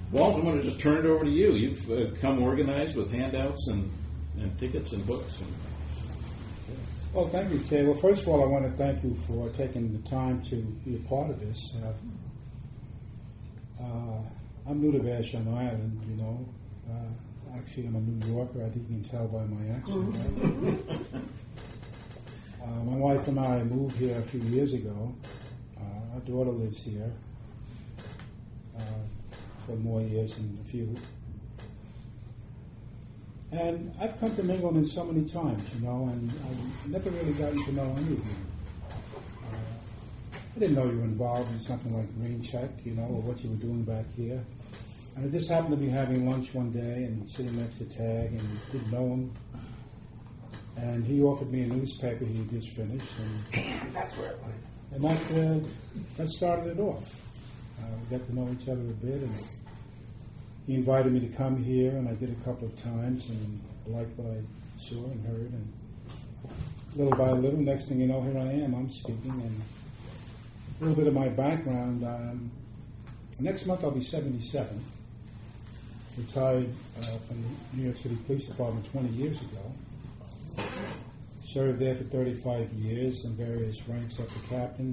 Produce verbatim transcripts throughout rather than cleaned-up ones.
Walt, I'm going to just turn it over to you. You've uh, come organized with handouts and, and tickets and books. And, Well, thank you, Ted. Well, first of all, I want to thank you for taking the time to be a part of this. Uh, uh, I'm new to Vashon Island, you know. Uh, actually, I'm a New Yorker. I think you can tell by my accent, right? uh, my wife and I moved here a few years ago. Uh, our daughter lives here uh, for more years than a few. And I've come to Mingleton so many times, you know, and I've never really gotten to know any of you. Uh, I didn't know you were involved in something like Green Check, you know, or what you were doing back here. And I just happened to be having lunch one day and sitting next to Tag and didn't know him. And he offered me a newspaper he had just finished. And That's right. And that, uh, that started it off. Uh, we got to know each other a bit, and he invited me to come here, and I did a couple of times, and I liked what I saw and heard. And little by little, next thing you know, here I am, I'm speaking. And a little bit of my background. Um, next month I'll be seventy-seven. Retired uh, from the New York City Police Department twenty years ago. Served there for thirty-five years in various ranks up to captain.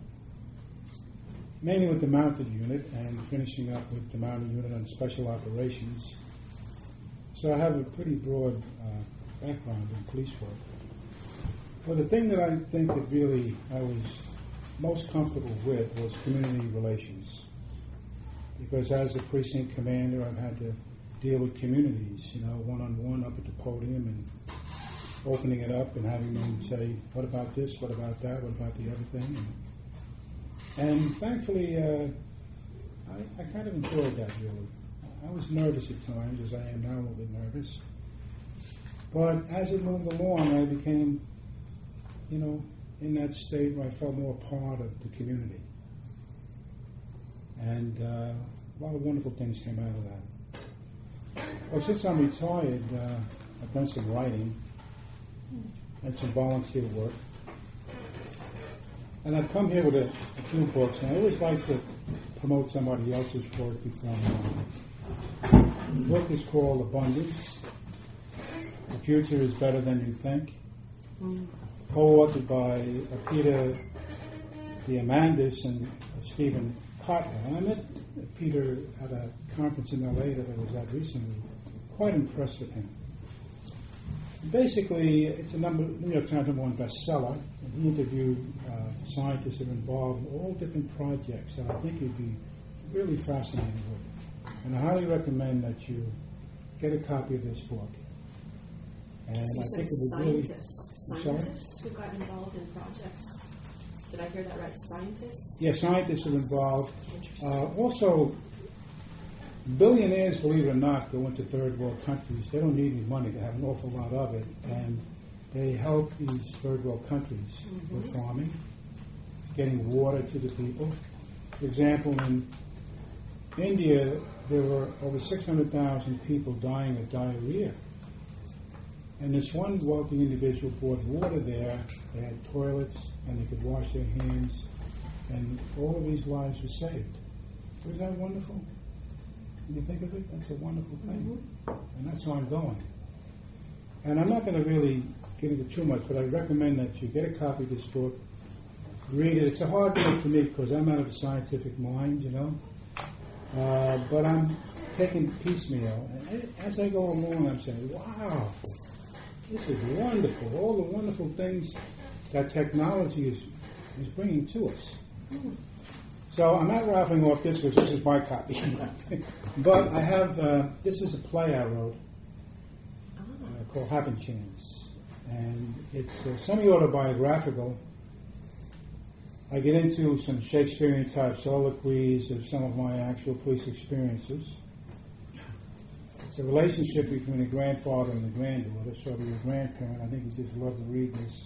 Mainly with the mounted unit and finishing up with the mounted unit on special operations. So I have a pretty broad uh, background in police work. Well, the thing that I think that really I was most comfortable with was community relations. Because as a precinct commander, I've had to deal with communities, you know, one-on-one up at the podium and opening it up and having them say, what about this, what about that, what about the other thing? And, And thankfully, uh, I, I kind of enjoyed that, really. I was nervous at times, as I am now, a little bit nervous. But as it moved along, I became, you know, in that state where I felt more part of the community. And uh, a lot of wonderful things came out of that. Well, since I'm retired, uh, I've done some writing and some volunteer work. And I've come here with a, a few books, and I always like to promote somebody else's work before mine. The book is called Abundance. The Future is Better Than You Think. Mm. Co-authored by uh, Peter Diamandis and uh, Stephen Kotler. I met Peter at a conference in L A that I was at recently. Quite impressed with him. Basically, it's a number, New York Times number one bestseller. And he interviewed uh, scientists that are involved in all different projects that I think you'd be really fascinated with. And I highly recommend that you get a copy of this book. And so you I said think it would scientists, really, scientists who got involved in projects. Did I hear that right? Scientists? Yeah, scientists are involved. Uh, also, billionaires, believe it or not, go into third world countries. They don't need any money. They have an awful lot of it. And they help these third world countries mm-hmm. with farming, getting water to the people. For example, in India, there were over six hundred thousand people dying of diarrhea. And this one wealthy individual brought water there. They had toilets, and they could wash their hands. And all of these lives were saved. Isn't that wonderful? When you think of it, that's a wonderful thing. Mm-hmm. And that's ongoing. And I'm not going to really get into too much, but I recommend that you get a copy of this book, read it. It's a hard book for me because I'm out of a scientific mind, you know. Uh, but I'm taking piecemeal. And as I go along, I'm saying, wow, this is wonderful. All the wonderful things that technology is, is bringing to us. Mm-hmm. So I'm not wrapping off this because this is my copy. But I have, uh, this is a play I wrote uh, called Happen Chance. And it's uh, semi-autobiographical. I get into some Shakespearean type soliloquies of some of my actual police experiences. It's a relationship between a grandfather and a granddaughter, so to your grandparent, I think you just love to read this.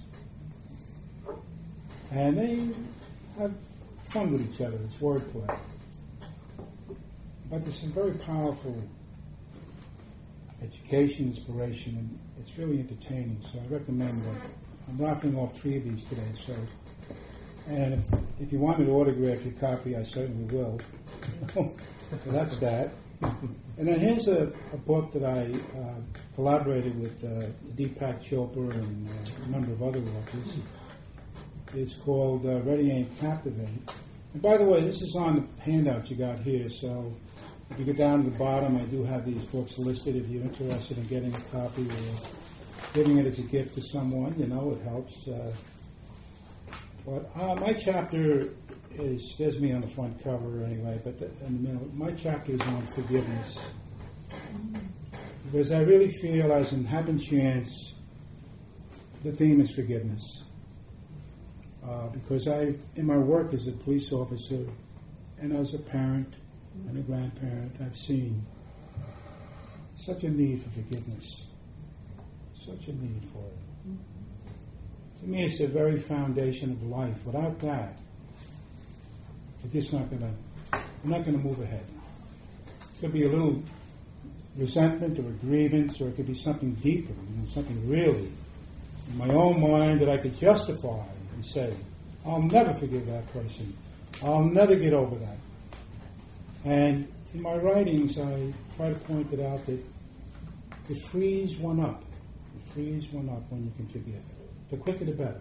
And they have fun with each other. It's wordplay. But there's some very powerful education, inspiration, and it's really entertaining. So I recommend that. I'm raffling off three of these today. So, and if, if you want me to autograph your copy, I certainly will. So that's that. And then here's a, a book that I uh, collaborated with uh, Deepak Chopra and uh, a number of other authors. It's called uh, Ready, Aim, Captivate. And by the way, this is on the handout you got here, so if you go down to the bottom, I do have these books listed if you're interested in getting a copy or giving it as a gift to someone. You know, it helps. Uh, but uh, my chapter is, there's me on the front cover anyway, but the, in the middle, my chapter is on forgiveness. Because I really feel, as in Happen Chance, the theme is forgiveness. Uh, because I, in my work as a police officer and as a parent and a grandparent, I've seen such a need for forgiveness. Such a need for it. To me, it's the very foundation of life. Without that, we're just not going to, we're not going to move ahead. It could be a little resentment or a grievance, or it could be something deeper, you know, something really in my own mind that I could justify and say, I'll never forgive that person. I'll never get over that. And in my writings, I try to point it out that it frees one up. It frees one up when you can forgive. The quicker the better.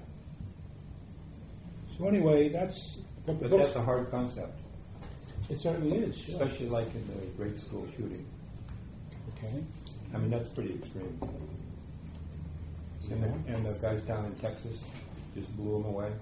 So anyway, that's... What But the that's a hard concept, It certainly is. Sure. especially like in the grade school shooting. Okay. I mean, that's pretty extreme. And the, and the guys down in Texas just blew them away.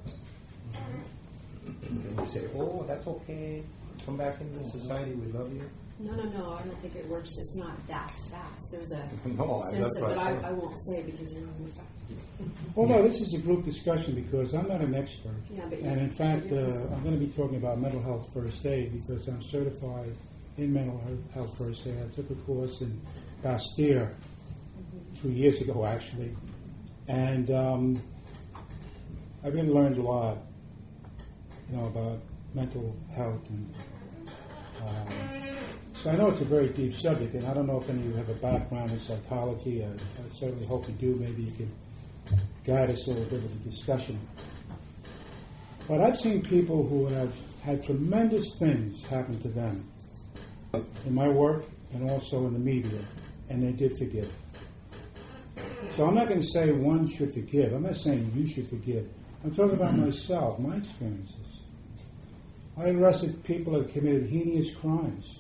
And you say, oh, that's okay. Come back into society. We love you. No, no, no, I don't think it works. It's not that fast. There's a No, I- sense that's of what it, I'm I, saying. I won't say because you're going to Well, no, this is a group discussion because I'm not an expert. Yeah, but you- and in fact, uh, you're- I'm going to be talking about mental health first aid because I'm certified in mental he- health first aid. I took a course in Bastyr two years ago, actually. And um, I really learned a lot, you know, about mental health. And um, so I know it's a very deep subject, and I don't know if any of you have a background in psychology. I, I certainly hope you do. Maybe you can guide us a little bit with the discussion. But I've seen people who have had tremendous things happen to them in my work and also in the media, and they did forgive. So I'm not going to say one should forgive. I'm not saying you should forgive. I'm talking about myself, my experiences. I arrested people that committed heinous crimes.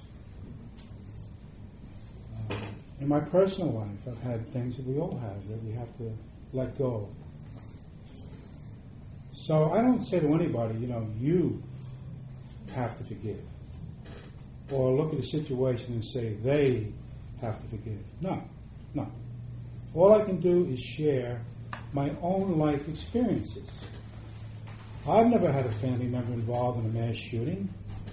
Uh, in my personal life, I've had things that we all have that we have to let go of. So I don't say to anybody, you know, you have to forgive. Or look at the situation and say they have to forgive. No, no. All I can do is share my own life experiences. I've never had a family member involved in a mass shooting.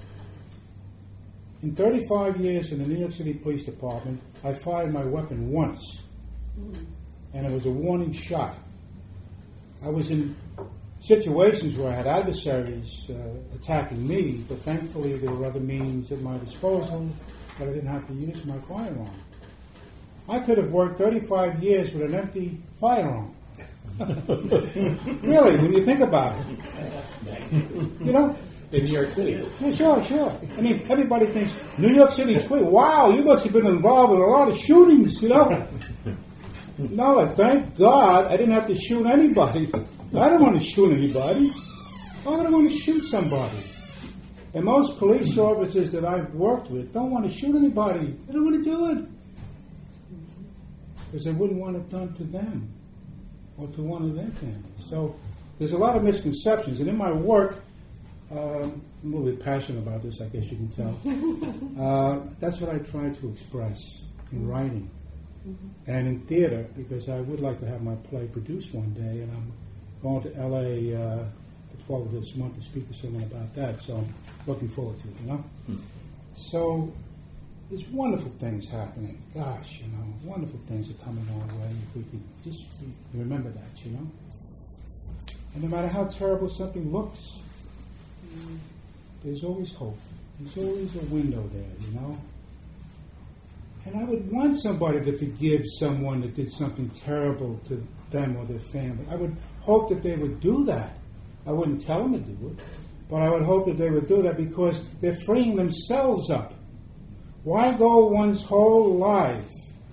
In thirty-five years in the New York City Police Department, I fired my weapon once. And it was a warning shot. I was in situations where I had adversaries uh, attacking me, but thankfully there were other means at my disposal that I didn't have to use my firearm. I could have worked thirty-five years with an empty firearm. Really, when you think about it. You know? In New York City. Yeah, sure, sure. I mean, everybody thinks, New York City's clear. Wow, you must have been involved in a lot of shootings, you know? No, thank God I didn't have to shoot anybody. I don't want to shoot anybody. Why would I want to shoot somebody? And most police officers that I've worked with don't want to shoot anybody. They don't want to do it. Because they wouldn't want it done to them or to one of their families. So there's a lot of misconceptions. And in my work, um, I'm a little bit passionate about this, I guess you can tell. uh, that's what I try to express in writing and in theater, because I would like to have my play produced one day, and I'm going to L A uh, the twelfth of this month to speak to someone about that. So I'm looking forward to it, you know? Hmm. So there's wonderful things happening. Gosh, you know, wonderful things are coming our way if we could just remember that, you know? And no matter how terrible something looks, there's always hope. There's always a window there, you know? And I would want somebody to forgive someone that did something terrible to them or their family. I would hope that they would do that. I wouldn't tell them to do it, but I would hope that they would do that because they're freeing themselves up. Why go one's whole life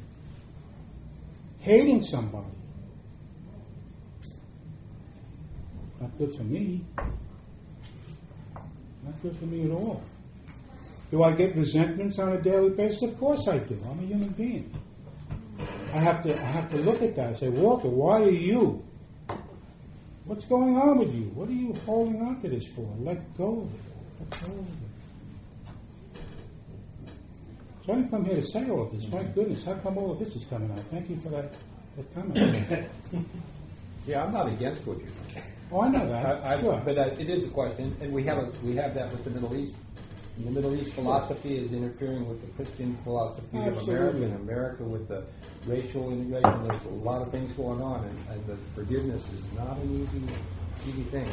hating somebody? Not good for me. Not good for me at all. Do I get resentments on a daily basis? Of course I do. I'm a human being. I have to I have to look at that and say, Walter, why are you? What's going on with you? What are you holding on to this for? Let go of it. Let go of it. So I didn't come here to say all of this. My goodness, how come all of this is coming out? Thank you for that, that comment. Yeah, I'm not against what you're saying. Oh, I know that. I, I, sure. But uh, it is a question, and we have a, we have that with the Middle East. The Middle East philosophy is interfering with the Christian philosophy Absolutely. of America, and America with the racial integration. There's a lot of things going on, and, and the forgiveness is not an easy, easy thing.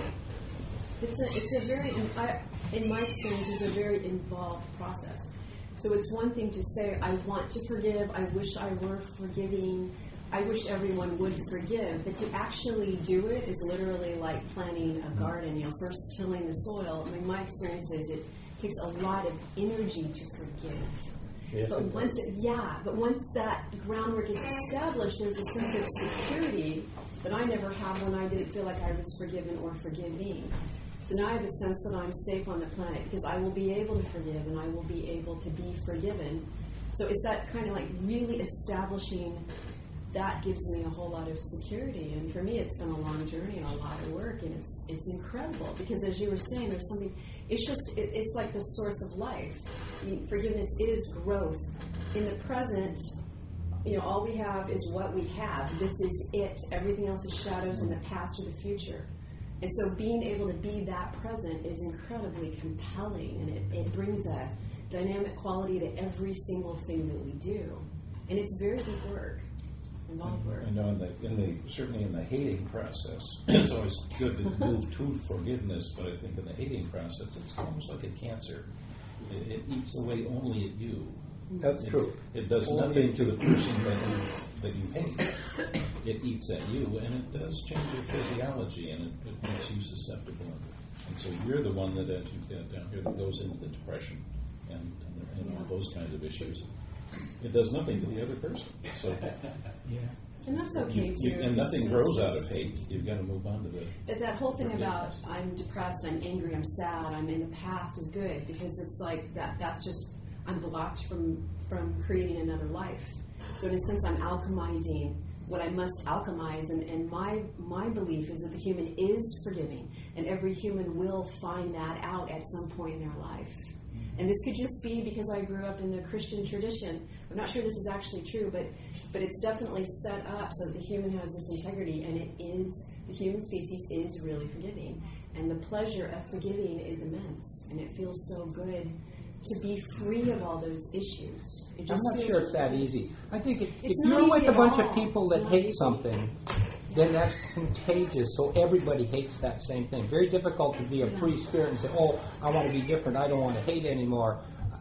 It's a, it's a very, I, in my experience, it's a very involved process. So it's one thing to say, I want to forgive, I wish I were forgiving, I wish everyone would forgive, but to actually do it is literally like planting a garden, you know, first tilling the soil. I mean, my experience is it takes a lot of energy to forgive. Yes, but it once it, yeah, but once that groundwork is established, there's a sense of security that I never had when I didn't feel like I was forgiven or forgiving. So now I have a sense that I'm safe on the planet because I will be able to forgive and I will be able to be forgiven. So it's that kind of like really establishing that gives me a whole lot of security. And for me, it's been a long journey and a lot of work, and it's it's incredible because, as you were saying, there's something. It's just it, it's like the source of life. I mean, forgiveness is growth. In the present, you know, all we have is what we have. This is it. Everything else is shadows, and the past or the future. And so, being able to be that present is incredibly compelling, and it, it brings a dynamic quality to every single thing that we do. And it's very deep work. Involved work. I know in the, in the certainly in the hating process, it's always good to move to forgiveness, but I think in the hating process, it's almost like a cancer. It, it eats away only at you. That's It's- true. It does Only nothing at to you. the person that you, that you hate. It eats at you, and it does change your physiology, and it, it makes you susceptible. And so you're the one that, that you've got down here that goes into the depression and, and, and all those kinds of issues. It does nothing to the other person. So Yeah. And that's okay you, too. you, and nothing It's- grows it's- out of hate. You've got to move on to the. But that whole thing Forgiveness. about I'm depressed, I'm angry, I'm sad, I'm in the past is good because it's like that. That's just I'm blocked from from creating another life. So in a sense, I'm alchemizing what I must alchemize, and, and my my belief is that the human is forgiving, and every human will find that out at some point in their life. And this could just be because I grew up in the Christian tradition. I'm not sure this is actually true, but but it's definitely set up so that the human has this integrity, and it is, the human species is really forgiving. And the pleasure of forgiving is immense, and it feels so good to be free of all those issues. It I'm just not feels sure it's that good. easy. I think if, if It's not you're with easy a at bunch all. of people It's that not hate easy. something, then that's contagious. So everybody hates that same thing. Very difficult to be a free spirit and say, "Oh, I want to be different. I don't want to hate anymore."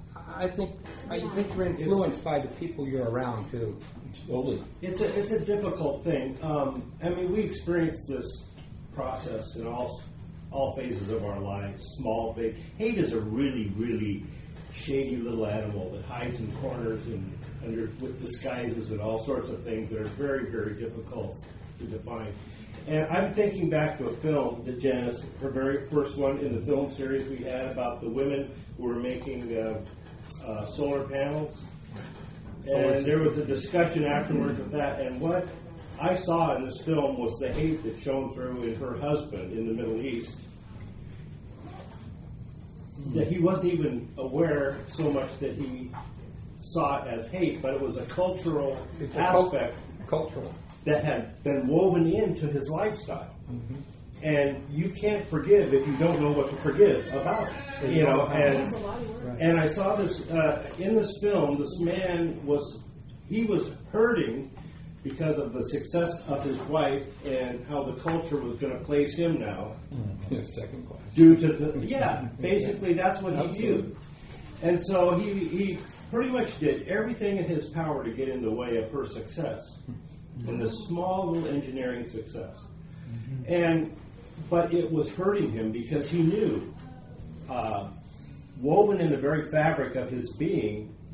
I think I think you're influenced by the people you're around too. Totally. It's a it's a difficult thing. Um, I mean, we experience this process in all all phases of our lives, small, big. Hate is a really, really shady little animal that hides in corners and under with disguises and all sorts of things that are very, very difficult to define. And I'm thinking back to a film that Janice, her very first one in the film series we had about the women who were making uh, uh, solar panels. And there was a discussion afterwards of that. And what I saw in this film was the hate that shone through in her husband in the Middle East. That he wasn't even aware so much that he saw it as hate, but it was a cultural It's a cul- aspect cultural. that had been woven into his lifestyle. And you can't forgive if you don't know what to forgive about. You know, and It's a lot of work. and I saw this uh, in this film. This man was he was hurting because of the success of his wife and how the culture was going to place him now. Second class. Due to the yeah, basically that's what he Absolutely. viewed, and so he he pretty much did everything in his power to get in the way of her success, in this small little engineering success, and but it was hurting him because he knew, uh, woven in the very fabric of his being,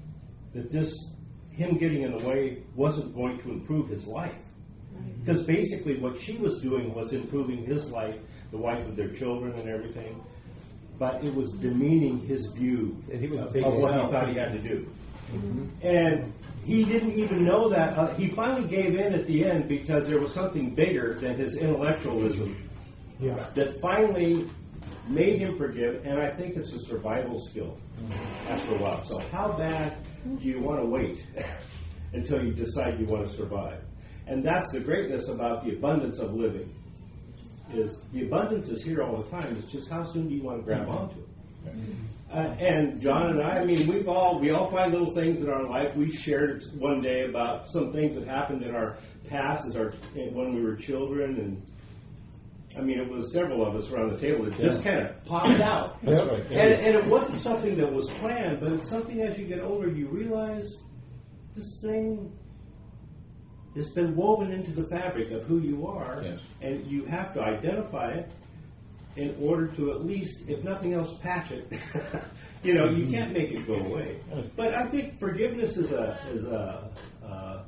that this, him getting in the way wasn't going to improve his life. Because basically what she was doing was improving his life, the wife of their children and everything, but it was demeaning his view And he was of, big of what he self. thought he had to do. Mm-hmm. And he didn't even know that. Uh, he finally gave in at the end because there was something bigger than his intellectualism Yeah. that finally made him forgive, and I think it's a survival skill after a while. So how bad do you want to wait until you decide you want to survive? And that's the greatness about the abundance of living, is the abundance is here all the time. It's just how soon do you want to grab onto it? Uh, and John and I, I mean, we've all, we all find little things in our life. We shared one day about some things that happened in our past as our, when we were children, and I mean, it was several of us around the table that just Yeah. kind of popped out. That's right. And, and it wasn't something that was planned, but it's something as you get older, you realize this thing has been woven into the fabric of who you are, Yes. and you have to identify it in order to at least, if nothing else, patch it. You know, you can't make it go away. But I think forgiveness is a is a uh,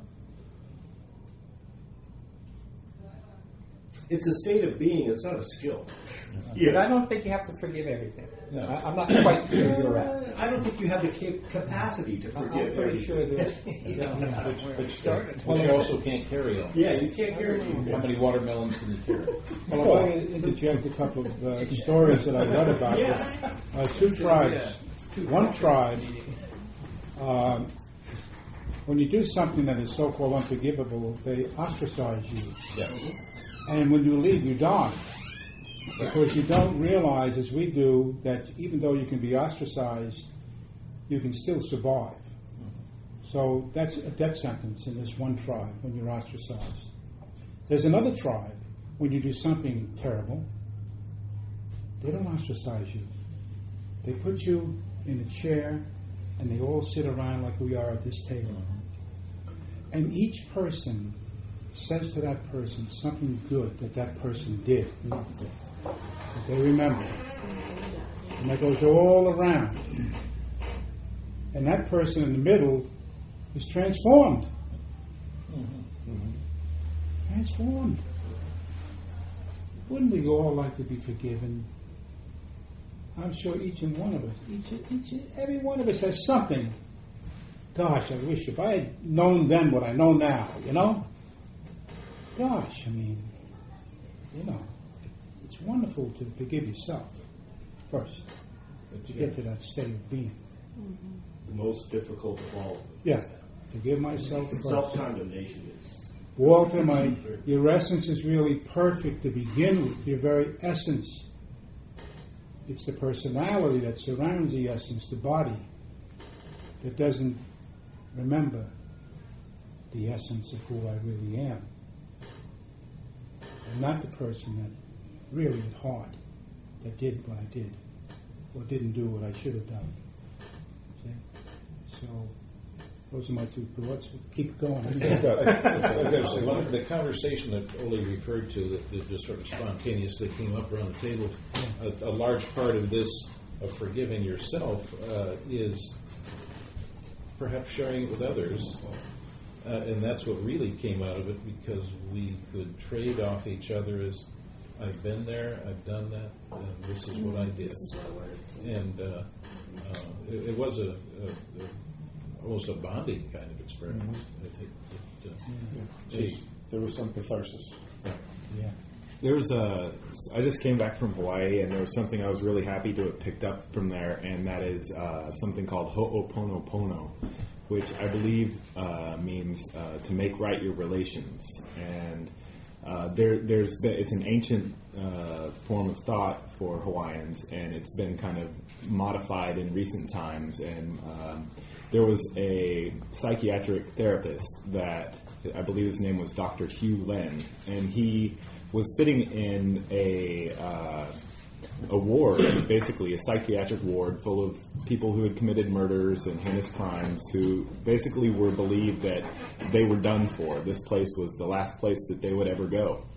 it's a state of being. It's not a skill. But I don't think you have to forgive everything. No. I, I'm not quite sure you're at. I don't think you have the cap- capacity to I'm forgive. pretty everything. sure that. But, but you also can't carry on. Yeah, you can't carry it. How many watermelons can you carry? Well, if I interject a couple of uh, stories that I read about. Yeah. Uh, two tribes. One tribe, um, when you do something that is so-called unforgivable, they ostracize you. Yeah. And when you leave, you die. Because you don't realize, as we do, that even though you can be ostracized, you can still survive. So that's a death sentence in this one tribe when you're ostracized. There's another tribe, when you do something terrible, they don't ostracize you. They put you in a chair and they all sit around like we are at this table. And each person says to that person something good that that person did. That they remember. And that goes all around. And that person in the middle is transformed. Transformed. Wouldn't we all like to be forgiven? I'm sure each and one of us, each, each, every one of us has something. Gosh, I wish if I had known then what I know now, you know? Gosh, I mean, you know, it's wonderful to forgive yourself first, to get to that state of being. The most difficult of all. Yes, forgive myself first. Self-condemnation is. Walter, my, your essence is really perfect to begin with, your very essence. It's the personality that surrounds the essence, the body, that doesn't remember the essence of who I really am. I'm not the person that really at heart that did what I did or didn't do what I should have done. See? So those are my two thoughts. Keep going. I've got to say, one of the conversation that Ole referred to that, that just sort of spontaneously came up around the table, a, a large part of this, of forgiving yourself, uh, is perhaps sharing it with others. Uh, and that's what really came out of it, because we could trade off each other as, I've been there, I've done that, and this is what I did. This is what I worked. And uh, uh, it, it was a, a, a almost a bonding kind of experience. Mm-hmm. I think that, uh, There's- gee, there was some catharsis. Yeah. There was a. I just came back from Hawaii, and there was something I was really happy to have picked up from there, and that is uh, something called Ho'oponopono, which I believe uh, means uh, to make right your relations. And uh, there, there's been, it's an ancient uh, form of thought for Hawaiians, and it's been kind of modified in recent times. And um, there was a psychiatric therapist that I believe his name was Doctor Hugh Len, and he was sitting in a uh, a ward, basically a psychiatric ward full of people who had committed murders and heinous crimes, who basically were believed that they were done for. This place was the last place that they would ever go.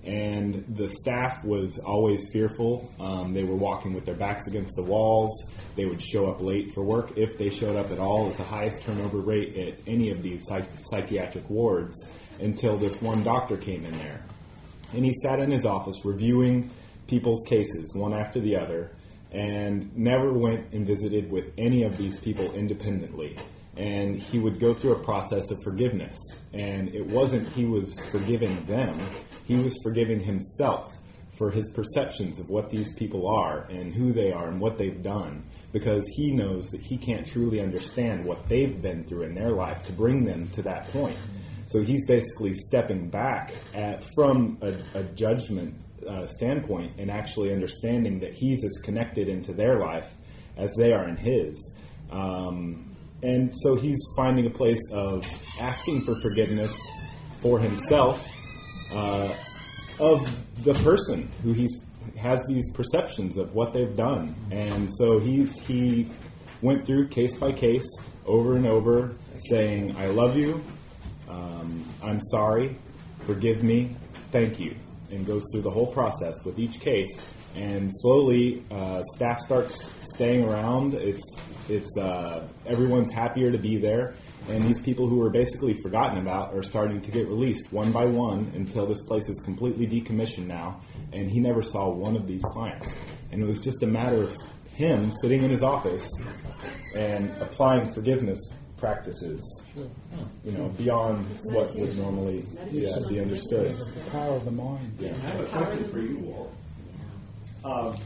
And the staff was always fearful. Um, they were walking with their backs against the walls. They would show up late for work if they showed up at all. It was the highest turnover rate at any of these psych- psychiatric wards until this one doctor came in there. And he sat in his office reviewing people's cases one after the other and never went and visited with any of these people independently. And he would go through a process of forgiveness. And it wasn't he was forgiving them, he was forgiving himself for his perceptions of what these people are and who they are and what they've done, because he knows that he can't truly understand what they've been through in their life to bring them to that point. So he's basically stepping back at, from a, a judgment uh, standpoint and actually understanding that he's as connected into their life as they are in his. Um, and so he's finding a place of asking for forgiveness for himself uh, of the person who he's has these perceptions of what they've done. And so he he went through case by case over and over saying, I love you, um, I'm sorry, forgive me, thank you, and goes through the whole process with each case. And slowly uh, staff starts staying around. It's it's uh, everyone's happier to be there. And these people who were basically forgotten about are starting to get released one by one until this place is completely decommissioned now. And he never saw one of these clients. And it was just a matter of him sitting in his office and applying forgiveness practices, you know, beyond what would normally yeah, be understood. The power of the mind. Yeah. I have a question for you, Walt. Um,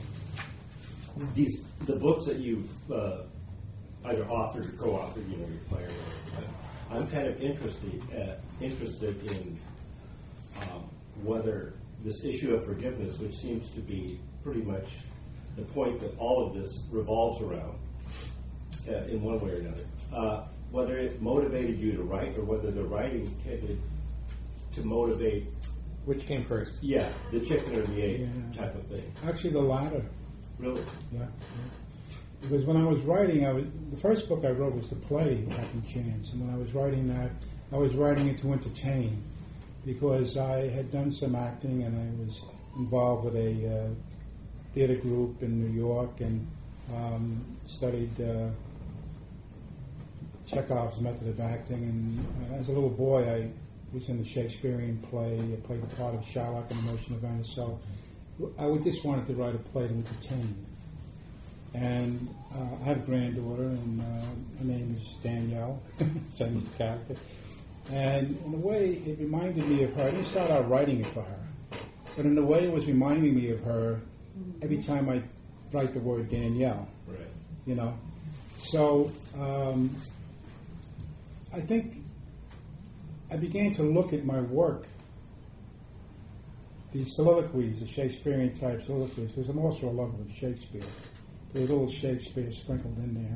these the books that you've uh, either authored or co-authored, you know, you're playing. I'm kind of interested uh, interested in um, whether this issue of forgiveness, which seems to be pretty much the point that all of this revolves around, uh, in one way or another, uh, whether it motivated you to write or whether the writing tended to motivate. Which came first? Yeah, the chicken or the egg Yeah. type of thing. Actually, the latter. Really? Yeah. yeah. Because when I was writing, I was the first book I wrote was the play Happy Chance, and when I was writing that, I was writing it to entertain, because I had done some acting and I was involved with a uh, theater group in New York and um, studied uh, Chekhov's method of acting. And uh, as a little boy, I was in the Shakespearean play. I played the part of Shylock in the Merchant of Venice. So I would just wanted to write a play to entertain. And uh, I have a granddaughter, and uh, her name is Danielle, Chinese character. And in a way, it reminded me of her. I didn't start out writing it for her, but in a way, it was reminding me of her every time I write the word Danielle. Right. You know, so um, I think I began to look at my work, the soliloquies, the Shakespearean type soliloquies, because I'm also a lover of Shakespeare. There's a little Shakespeare sprinkled in there.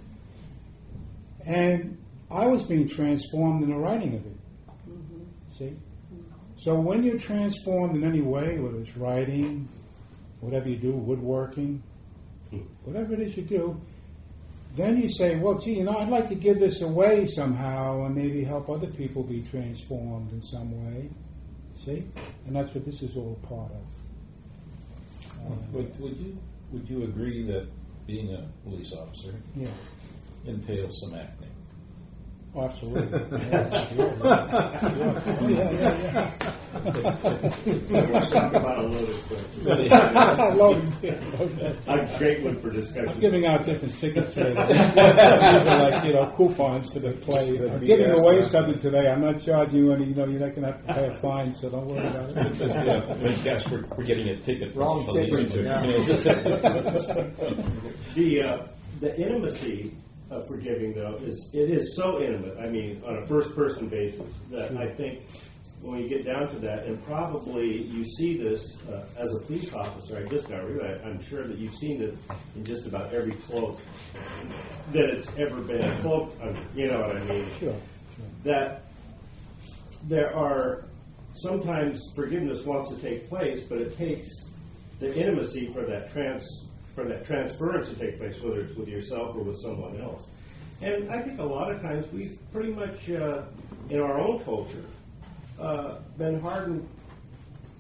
And I was being transformed in the writing of it. Mm-hmm. See? So when you're transformed in any way, whether it's writing, whatever you do, woodworking, whatever it is you do, then you say, well, gee, you know, I'd like to give this away somehow and maybe help other people be transformed in some way. See? And that's what this is all part of. Uh, Would, would you would you agree that being a police officer yeah. entails some acting? Oh, absolutely. Yeah, sure. Oh, yeah, yeah, So we're talking about a loaded question. yeah. Loaded. Okay. A great one for discussion. I'm giving out different tickets today. These are like, you know, coupons to the play. I'm giving away something today. I'm not charging you any, you know, you're not going to have to pay a fine, so don't worry about it. Yeah, I mean, guess we're, we're getting a ticket. Wrong from the police ticket, to- yeah. you know. The uh, the intimacy of forgiving, though, is it is so intimate. I mean, on a first person basis, that I think when you get down to that, and probably you see this uh, as a police officer. I just now realize I'm sure that you've seen this in just about every cloak that it's ever been cloaked under. You know what I mean? Sure. That there are sometimes forgiveness wants to take place, but it takes the intimacy for that trans for that transference to take place, whether it's with yourself or with someone else. And I think a lot of times we've pretty much, uh, in our own culture, uh, been hardened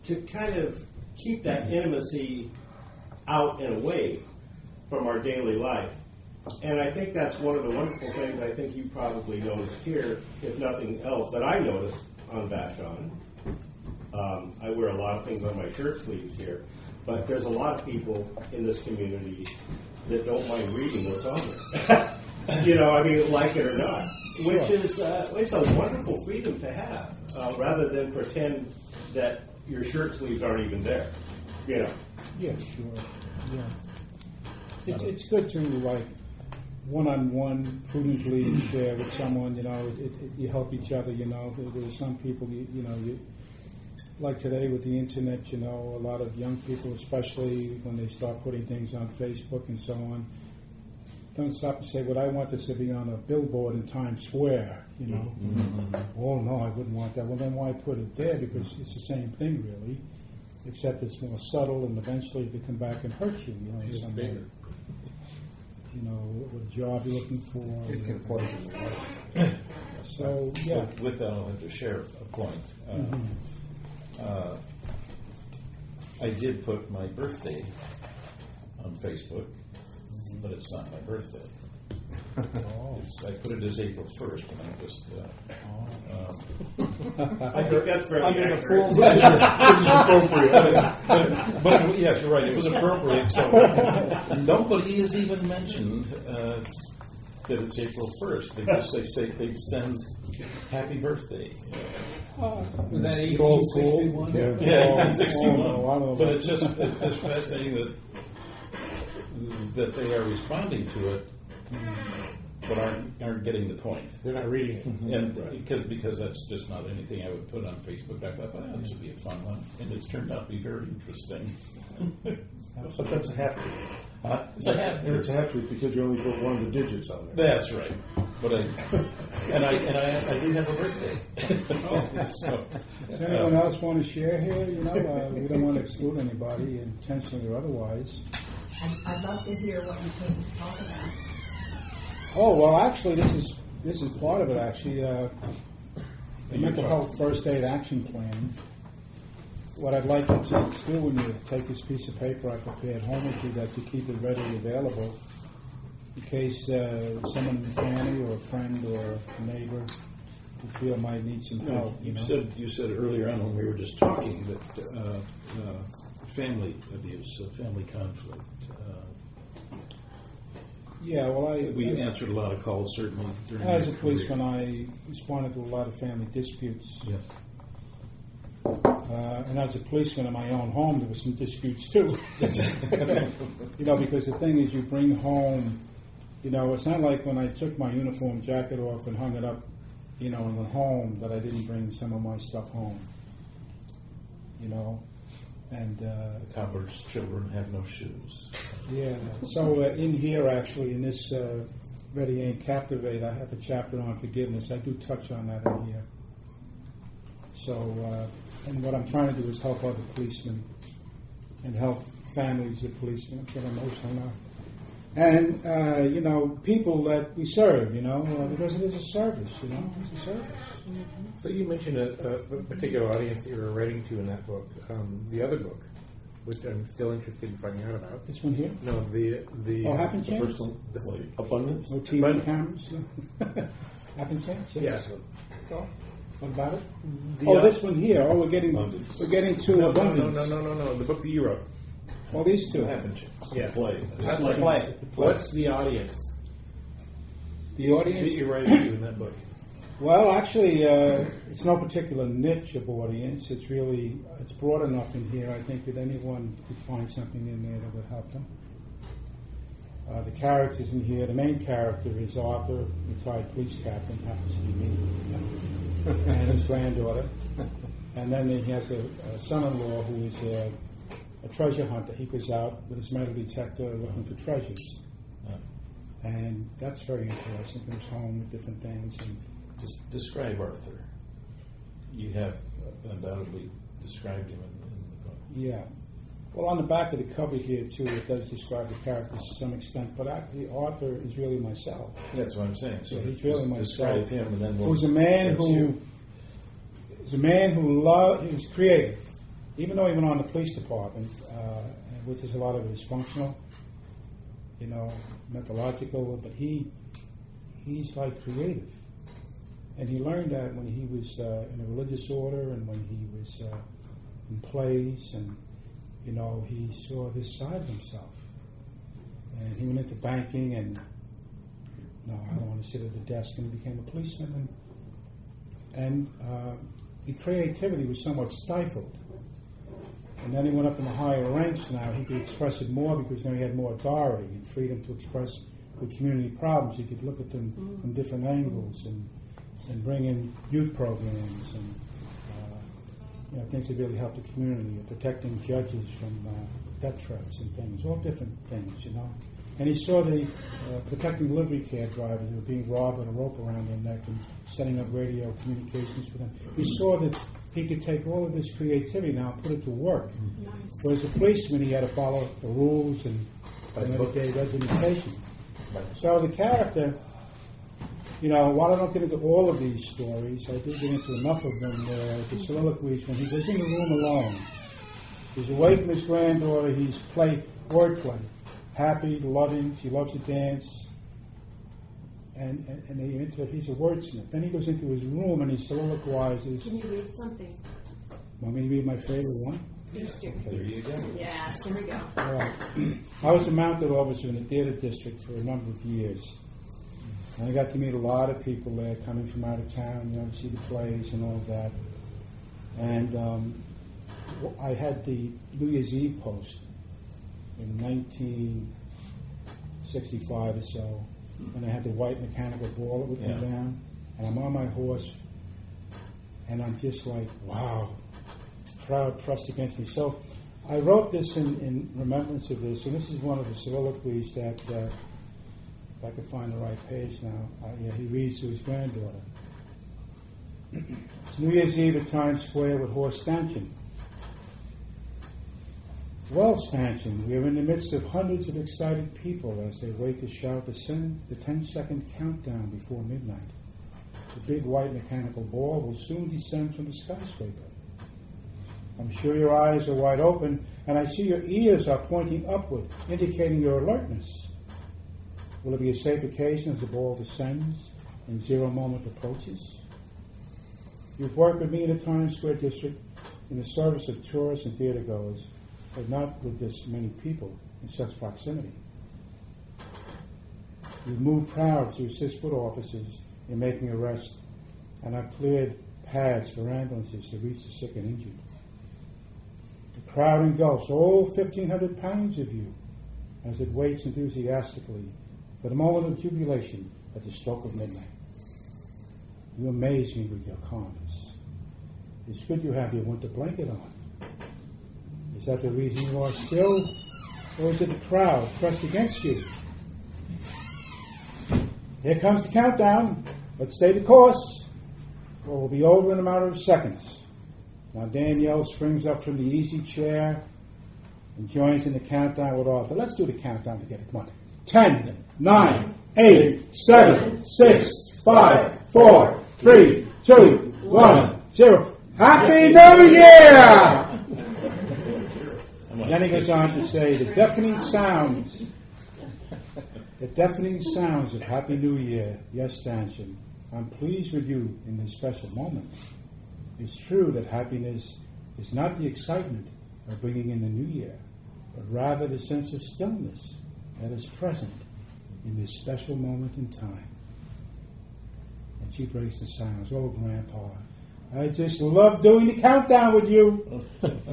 to kind of keep that intimacy out and away from our daily life. And I think that's one of the wonderful things I think you probably noticed here, if nothing else, that I noticed on Vashon. Um, I wear a lot of things on my shirt sleeves here, but there's a lot of people in this community that don't mind reading what's on there. You know, I mean, like it or not, which is uh, it's a wonderful freedom to have, uh, rather than pretend that your shirt sleeves aren't even there. You know. Yeah, sure. Yeah. It's, it's good to, like, one-on-one, prudently share with someone, you know, it, it, you help each other, you know. There, there's some people, you, you know, you, like today with the internet, you know, a lot of young people, especially when they start putting things on Facebook and so on, don't stop and say, well, I want this to be on a billboard in Times Square, you know. Mm-hmm. Oh, no, I wouldn't want that. Well, then why put it there? Because it's the same thing, really, except it's more subtle, and eventually it could come back and hurt you, you know, in some way. You know, what job you're looking for. It can poison your life. So, yeah. With, with that, I'll have to share a point. Uh, Mm-hmm. uh, I did put my birthday on Facebook, but it's not my birthday. Oh. It's, I put it as April first, and I just. Uh, um, I think that's very Under the accurate. fool's but, but yes, you're right. It was appropriate. So nobody has even mentioned uh, that it's April first. They just they say they send happy birthday. Was that Old eighteen school. sixty-one? Yeah. Yeah, Oh, eighteen sixty-one. oh, I don't know But about it's just it's just fascinating that that they are responding to it, but aren't aren't getting the point. They're not reading it. And because because that's just not anything I would put on Facebook. I thought, well, this would be a fun one, and it's turned out to be very interesting. But that's a half truth. Huh? It's a half It's a half truth because you only put one of the digits on there. That's right. But I and I and I, I do have a birthday. so, Does anyone else want to share here? You know, uh, we don't want to exclude anybody, intentionally or otherwise. I'd, I'd love to hear what you came to talk about. Oh well, actually, this is this is part of it. Actually, uh, the mental health first aid action plan. What I'd like you to do when you take this piece of paper I prepared home with you, that to keep it readily available in case uh, someone in the family or a friend or a neighbor you feel might need some help. you You know? said you said earlier on when we were just talking that uh, uh, family abuse, uh, family conflict. Uh, Yeah, well, I we answered a lot of calls certainly during as a my policeman, career. I responded to a lot of family disputes. Yes. Uh, and as a policeman in my own home, there were some disputes too. You know, because the thing is, you bring home, you know, it's not like when I took my uniform jacket off and hung it up, you know, and went home, that I didn't bring some of my stuff home. You know, and uh, Cobbler's children have no shoes. yeah. So uh, in here, actually, in this uh, Ready Aim Captivate, I have a chapter on forgiveness. I do touch on that in here. So, uh, and what I'm trying to do is help other policemen and help families of policemen. I'm getting emotional now. And, uh, you know, people that we serve, you know, uh, because it is a service, you know, it's a service. So you mentioned a, a particular audience that you were writing to in that book. Um, the other book, which I'm still interested in finding out about. This one here? No, the the, Oh, Happen the Chance? first one, the, Abundance? No T V But- cameras? Happen chance? yes. Oh, what about it? The, oh, uh, this one here. Oh, we're getting we're getting to No, no, no, abundance. no, no, no, no. The book that you wrote. Oh, these two. Haven't you? Yes. Play. That's the play. What's the audience The that audience. you're writing to in that book? Well, actually, uh, it's no particular niche of audience. It's really it's broad enough in here. I think that anyone could find something in there that would help them. Uh, the characters in here. The main character is Arthur, retired police captain, happens to be me, and his granddaughter. And then he has a, a son-in-law who is a, a treasure hunter. He goes out with his metal detector looking for treasures, and that's very interesting. Comes home with different things and. Just describe Arthur. You have undoubtedly described him in, in the book. Yeah. Well, on the back of the cover here, too, it does describe the characters to some extent, but actually, Arthur is really myself. That's what I'm saying. So Yeah, he's just really describe myself. him, and then we'll. Who's a man that's who you. is a man who loved, he was creative, even though even on the police department, uh, which is a lot of it is functional, you know, methodological, but he he's like creative. And he learned that when he was uh, in a religious order and when he was uh, in plays, and, you know, he saw this side of himself. And he went into banking and, no, I don't want to sit at the desk, and he became a policeman. And, and uh, the creativity was somewhat stifled. And then he went up in the higher ranks now. He could express it more because now he had more authority and freedom to express the community problems. He could look at them mm. from different angles and and bring in youth programs and uh, you know, things that really help the community, and protecting judges from uh, death threats and things, all different things, you know. And he saw the uh, protecting delivery cab drivers who were being robbed with a rope around their neck and setting up radio communications for them. He saw that he could take all of this creativity now and put it to work. Nice. So as a policeman, he had to follow the rules and everyday regimentation. So the character, you know, while I don't get into all of these stories, I do get into enough of them where the soliloquies, when he goes in the room alone, he's away from his granddaughter, he's play wordplay, happy, loving, she loves to dance, and, and, and they into it, he's a wordsmith. Then he goes into his room and he soliloquizes. Can you read something? Want me to read my favorite one? Please do. There you go. Yes, here we go. All right. I was a mounted officer in the theater district for a number of years. And I got to meet a lot of people there coming from out of town, you know, to see the plays and all of that. And um, I had the New Year's Eve post in nineteen sixty-five or so, and I had the white mechanical ball that would come Yeah. down, and I'm on my horse, and I'm just like, wow, crowd pressed against me. So I wrote this in, in remembrance of this, and this is one of the soliloquies that, uh, if I can find the right page now, uh, yeah, he reads to his granddaughter. It's New Year's Eve at Times Square with Horst Stanchion. Well, Stanchion, we are in the midst of hundreds of excited people as they wait to shout the ten-second countdown before midnight. The big white mechanical ball will soon descend from the skyscraper. I'm sure your eyes are wide open, and I see your ears are pointing upward, indicating your alertness. Will it be a safe occasion as the ball descends and zero moment approaches? You've worked with me in the Times Square district in the service of tourists and theater goers, but not with this many people in such proximity. You've moved crowds to assist foot officers in making arrests, and I've cleared paths for ambulances to reach the sick and injured. The crowd engulfs all fifteen hundred pounds of you as it waits enthusiastically for the moment of jubilation at the stroke of midnight. You amaze me with your calmness. It's good you have your winter blanket on. Is that the reason you are still, or is it the crowd pressed against you? Here comes the countdown. Let's stay the course, or we'll be over in a matter of seconds. Now Danielle springs up from the easy chair and joins in the countdown with Arthur. Let's do the countdown together. Come on. Ten, nine, eight, seven, six, five, four, three, two, one, zero. Happy New Year! Then he goes on to say the deafening sounds, the deafening sounds of Happy New Year. Yes, Stanchion, I'm pleased with you in this special moment. It's true that happiness is not the excitement of bringing in the new year, but rather the sense of stillness that is present in this special moment in time. And she breaks the silence. Oh, Grandpa, I just love doing the countdown with you.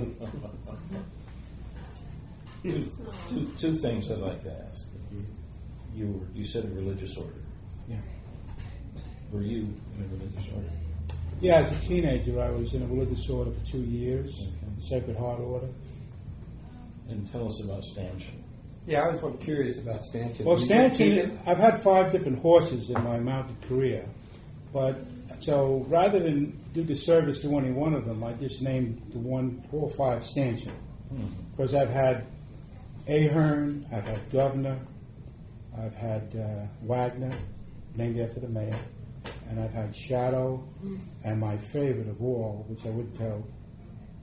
two, two, two things I'd like to ask. You, you, were, you said a religious order. Yeah. Were you in a religious order? Yeah, as a teenager, I was in a religious order for two years, okay. The Sacred Heart Order. And tell us about Stanchion. Yeah, I was one curious about Stanchion. Well, Did you Stanchion, keep it? I've had five different horses in my mounted career, but so rather than do the service to any one of them, I just named the one, four or five Stanchion. Because mm-hmm. I've had Ahern, I've had Governor, I've had uh, Wagner, named after the mayor, and I've had Shadow, and my favorite of all, which I would tell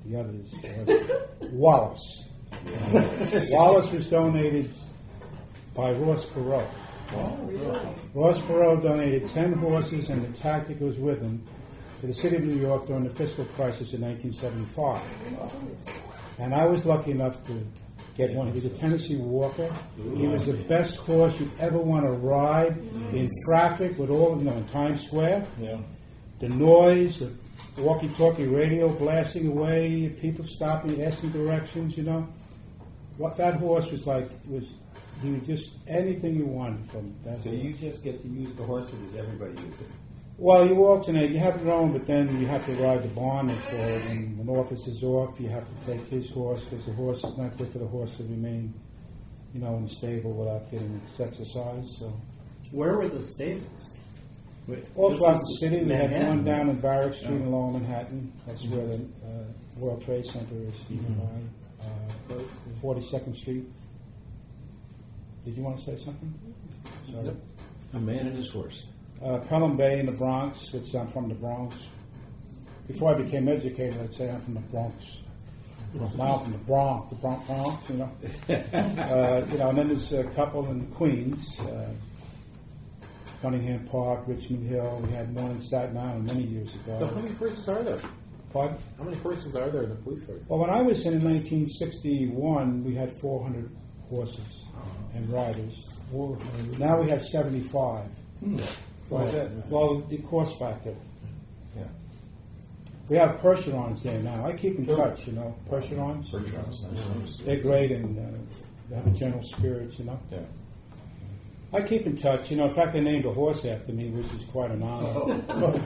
the others. Uh, Wallace. Wallace was donated by Ross Perot. Oh, really? Ross Perot donated ten horses and the tactic was with him to the city of New York during the fiscal crisis in nineteen seventy-five. And I was lucky enough to get one. He was a Tennessee Walker. He was the best horse you'd ever want to ride in traffic with all, you know, in Times Square. Yeah. The noise, the walkie-talkie radio blasting away, people stopping, asking directions, you know. What that horse was like was, he was just anything you wanted from that So horse. you just get to use the horse, or does everybody use it? Well, you alternate. You have your own, but then you have to ride the barn until when an office is off. You have to take his horse because the horse is not good for the horse to remain, you know, in the stable without getting exercise. So, Where were the stables? Wait, all this throughout is the city, we had Manhattan. one down in Barrack Street in Oh. Lower Manhattan. That's where the uh, World Trade Center is. By, uh, forty-second Street. Did you want to say something? Sorry. Yep. A man and his horse. Uh, Pelham Bay in the Bronx, which I'm from the Bronx. Before I became educated, I'd say I'm from the Bronx. Now I'm from the Bronx, the Bronx, Bronx, you know. uh, you know, and then there's a couple in Queens, uh, Cunningham Park, Richmond Hill. We had one in Staten Island many years ago. So how many horses are there? Pardon? How many horses are there in the police force? Well, when I was in nineteen sixty-one, we had four hundred horses and riders. Now we have seventy-five. Why is that? Well, the cost factor. Yeah. We have Percherons there now. I keep in touch, you know, Percherons. Bergeron's nice. They're great and uh, they have a general spirit, you know. Yeah. I keep in touch. You know, in fact, they named a horse after me, which is quite an honor.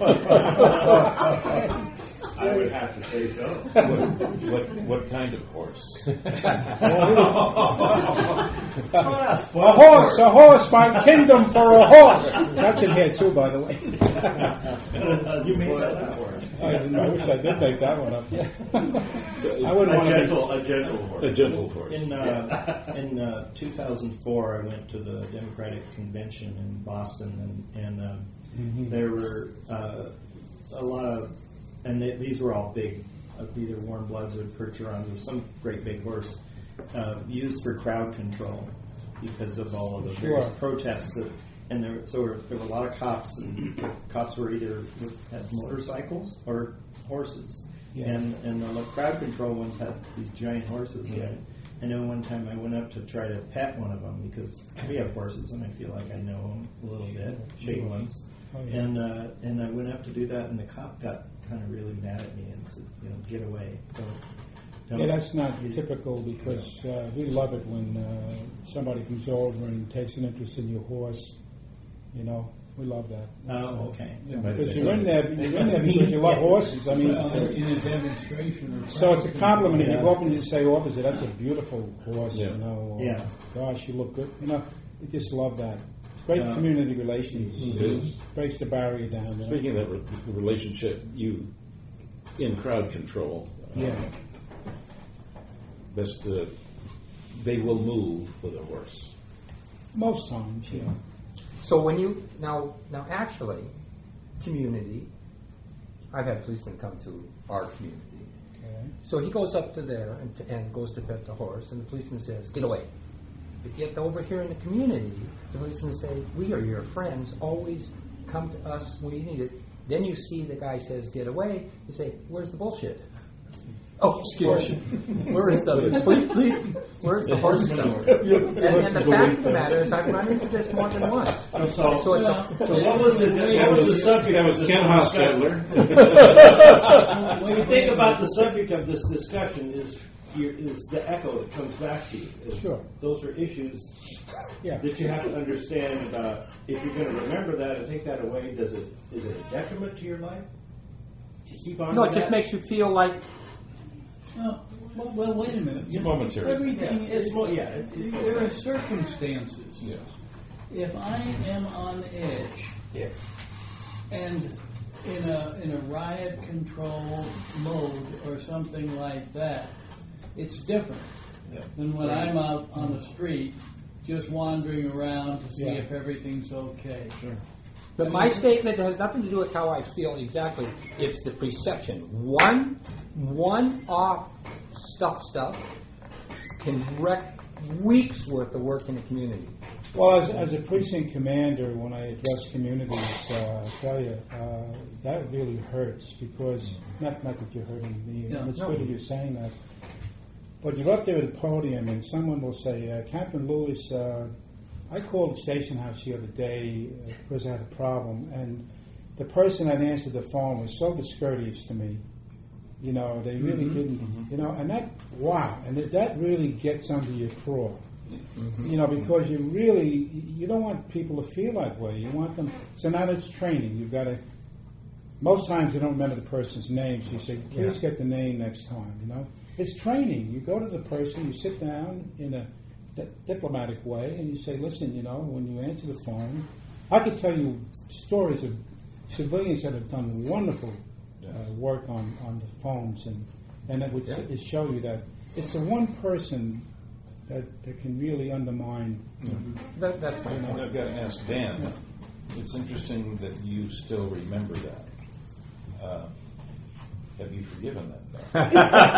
I would have to say so. What, what, what kind of horse? A horse, a horse, my kingdom for a horse. That's in here too, by the way. You made that up word. I, didn't, I wish I did make that one up. Yeah. I wouldn't A want to be. gentle, a gentle horse. A gentle horse. In uh, in uh, two thousand four, I went to the Democratic Convention in Boston, and, and um, Mm-hmm. there were uh, a lot of, and they, these were all big, uh, either warm bloods or Percherons or some great big horse, uh, used for crowd control because of all of the various Sure. protests that. And there, so there, there were a lot of cops, and the cops were either had motorcycles or horses, Yeah. and and the crowd control ones had these giant horses. Yeah. And I know one time I went up to try to pet one of them because we have horses, and I feel like I know them a little bit, big ones. Oh, yeah. And uh, and I went up to do that, and the cop got kind of really mad at me and said, you know, get away. Don't, don't. Yeah, that's not typical because uh, we love it when uh, somebody comes over and takes an interest in your horse. You know, we love that. Oh, okay. Yeah, because you're in there, you're in there because you love horses. I mean, in a demonstration. Or so it's a compliment if you Yeah. go up and you say, "Officer, that's a beautiful horse." Yeah. You know, or, Yeah. gosh, you look good. You know, we just love that. It's great Yeah. community relations. It is. Breaks the barrier down. You know? Speaking of that re- the relationship, you in crowd control. uh, Yeah. Best, uh, they will move with a horse. Most times, yeah. So when you now now actually community, I've had policemen come to our community. Okay. So he goes up to there and, to, and goes to pet the horse, and the policeman says, "Get away." But yet over here in the community, the policemen say, "We are your friends. Always come to us when you need it." Then you see the guy says, "Get away." You say, "Where's the bullshit?" Oh, excuse me. Where is the please, please, where's the horse stuff? And, and the fact of the matter is, I've run into this more than once. So, So it's a, so what was the, what was the subject? That of was this Ken discussion? Hostetler. When you think about the subject of this discussion, is your, is the echo that comes back to you. Is Sure. Those are issues Yeah. that you have to understand about. If you're going to remember that and take that away, does it is it a detriment to your life? To keep on. no, with it just that? makes you feel like No, well, well, wait a minute. It's momentary. Everything Yeah, it's is, more. Yeah. It, it, there are circumstances. Yeah. If I am on edge yes. and in a in a riot control mode or something like that, it's different Yeah. than when I'm out on the street just wandering around to see Yeah. if everything's okay. Sure. But my statement has nothing to do with how I feel exactly. It's the perception. One one-off stuff stuff can wreck weeks worth of work in the community. Well, as, as a precinct commander, when I address communities, uh, I tell you, uh, that really hurts because, not, not that you're hurting me, Yeah, and it's no. good that you're saying that, but you're up there at the podium and someone will say, uh, Captain Lewis, uh, I called the station house the other day uh, because I had a problem, and the person that answered the phone was so discourteous to me. You know, they really Mm-hmm. didn't, Mm-hmm. you know, and that, wow, and that, that really gets under your craw. You know, because you really, you don't want people to feel that way. You want them, so now it's training. You've got to, most times you don't remember the person's name, so you say, please Yeah. get the name next time, you know. It's training. You go to the person, you sit down in a di- diplomatic way, and you say, listen, you know, when you answer the phone, I could tell you stories of civilians that have done wonderful uh, work on, on the phones, and, and it would Yeah. s- it show you that it's the one person that, that can really undermine. That, that's my And point. I've got to ask Dan, it's interesting that you still remember that. Uh, have you forgiven that guy?